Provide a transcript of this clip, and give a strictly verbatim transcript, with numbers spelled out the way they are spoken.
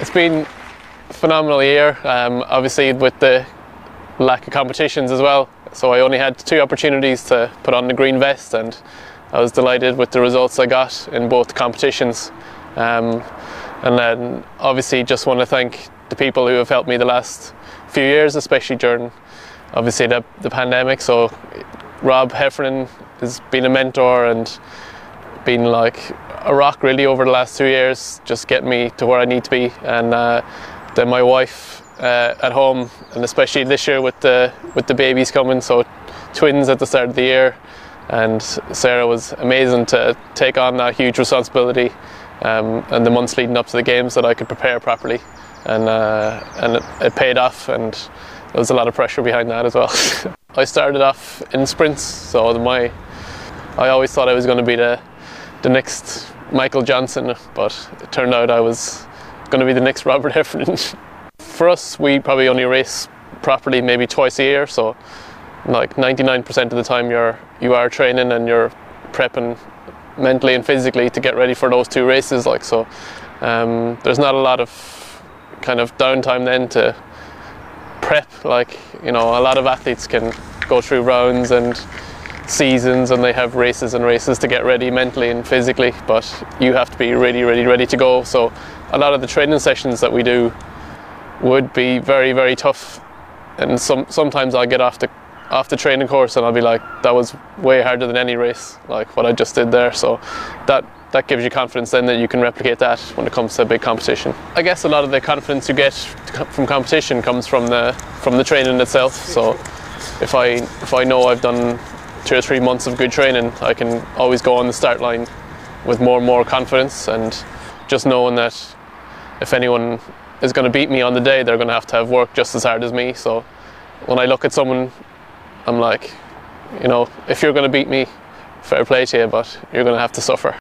It's been a phenomenal year, um, obviously with the lack of competitions as well. So I only had two opportunities to put on the green vest, and I was delighted with the results I got in both competitions. Um, and then obviously just want to thank the people who have helped me the last few years, especially during obviously the, the pandemic. So Rob Heffernan has been a mentor and been like a rock really over the last two years, just getting me to where I need to be. And uh, then my wife uh, at home, and especially this year with the with the babies coming, so twins at the start of the year, and Sarah was amazing to take on that huge responsibility, um, and the months leading up to the games that I could prepare properly, and uh, and it, it paid off, and there was a lot of pressure behind that as well. I started off in sprints, so my I always thought I was going to be the the next Michael Johnson, but it turned out I was going to be the next Robert Heffernan. For us, we probably only race properly maybe twice a year, so like ninety-nine percent of the time you're you are training and you're prepping mentally and physically to get ready for those two races. Like so, um, there's not a lot of kind of downtime then to prep. Like, you know, a lot of athletes can go through rounds and seasons, and they have races and races to get ready mentally and physically, but you have to be really really ready to go. So a lot of the training sessions that we do would be very very tough, and some sometimes I'll get off the off the training course and I'll be like, that was way harder than any race, like what I just did there. So that that gives you confidence then that you can replicate that when it comes to a big competition. I guess a lot of the confidence you get from competition comes from the from the training itself. So if I if I know I've done two or three months of good training, I can always go on the start line with more and more confidence, and just knowing that if anyone is going to beat me on the day, they're going to have to have worked just as hard as me. So when I look at someone, I'm like, you know, if you're going to beat me, fair play to you, but you're going to have to suffer.